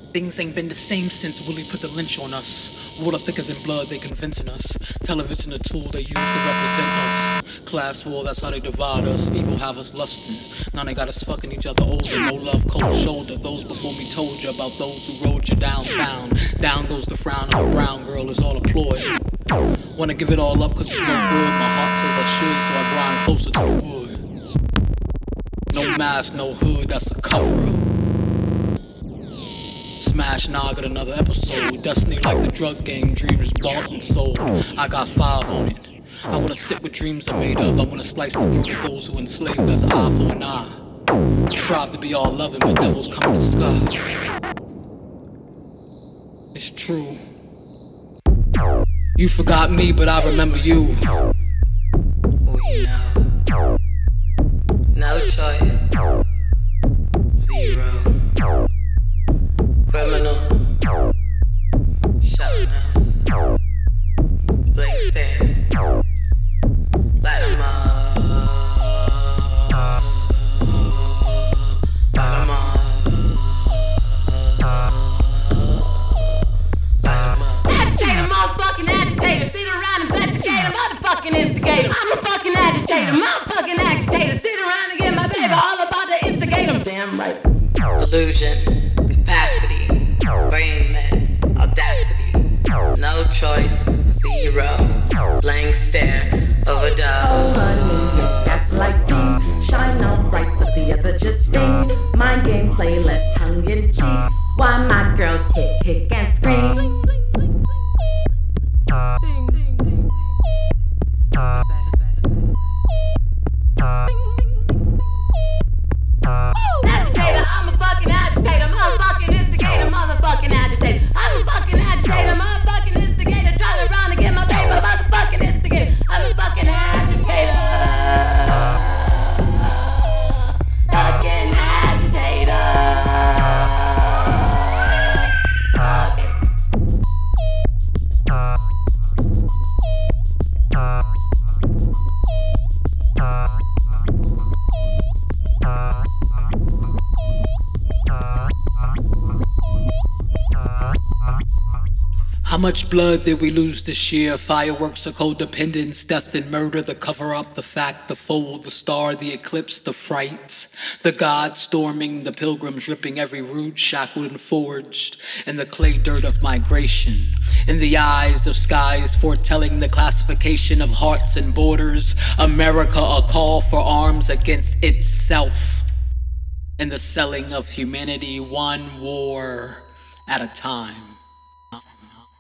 Things ain't been the same since Willie put the lynch on us. Water thicker than blood, they convincing us. Television a tool they use to represent us. Class war, that's how they divide us. Evil have us lusting. Now they got us fucking each other older. No love, cold shoulder. Those before me told you about those who rode you downtown. Down goes the frown of a brown girl, is all a ploy. Wanna give it all up cause it's no good. My heart says I should, so I grind closer to the wood. No mask, no hood, that's a cover-up. Smash Nog at another episode. Destiny like the drug game, dreams bought and sold. I got 5 on it. I wanna sit with dreams I'm made of. I wanna slice the throat of those who enslaved us, eye for an eye. Strive to be all loving, but devils come in disguise. It's true. You forgot me, but I remember you. We know. No choice. Zero. Criminal. Shut up. Blank stare. Light 'em up. Light 'em up. Agitator, motherfucking agitator. Sit around and investigate, motherfucking instigator. I'm a fucking agitator, motherfucking agitator. Sit around and get my baby all about the instigator. Damn right. Delusion, capacity, brain meds, audacity, no choice, zero, blank stare, overdose. Oh honey, yes, that's like tea. Shine on bright, but the other just sting. Mind game play, less tongue in cheek. Why my girls kick and scream. Agitator, I'm a fucking agitator, motherfucking instigator, motherfucking agitator. I'm a fucking agitator, motherfucking instigator. Turn around and get my baby, motherfucking instigator. I'm a fucking agitator. Fucking agitator. How much blood did we lose this year? Fireworks of codependence, death and murder, the cover up, the fact, the fold, the star, the eclipse, the fright, the god storming, the pilgrims ripping every root, shackled and forged in the clay dirt of migration. In the eyes of skies foretelling the classification of hearts and borders, America a call for arms against itself. In the selling of humanity, one war at a time.